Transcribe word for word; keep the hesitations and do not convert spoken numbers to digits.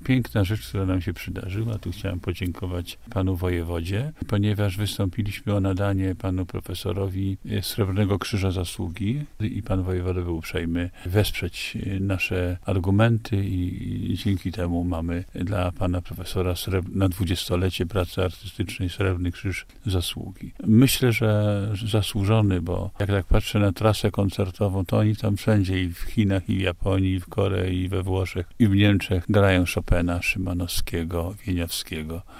piękna rzecz, która nam się przydarzyła. Tu chciałem podziękować panu wojewodzie, ponieważ wystąpiliśmy o nadanie panu profesorowi Srebrnego Krzyża Zasługi i pan wojewoda był uprzejmy wesprzeć nasze argumenty i dzięki temu mamy dla pana profesora Srebr- na dwudziestolecie pracy artystycznej Srebrny Krzyż Zasługi. Myślę, że zasłużony, bo jak tak patrzę na trasę koncertową, to oni tam wszędzie i w Chinach, i w Japonii, i w Korei, i we Włoszech, i w Niemczech grają Chopina, Szymanowskiego, Wieniawskiego.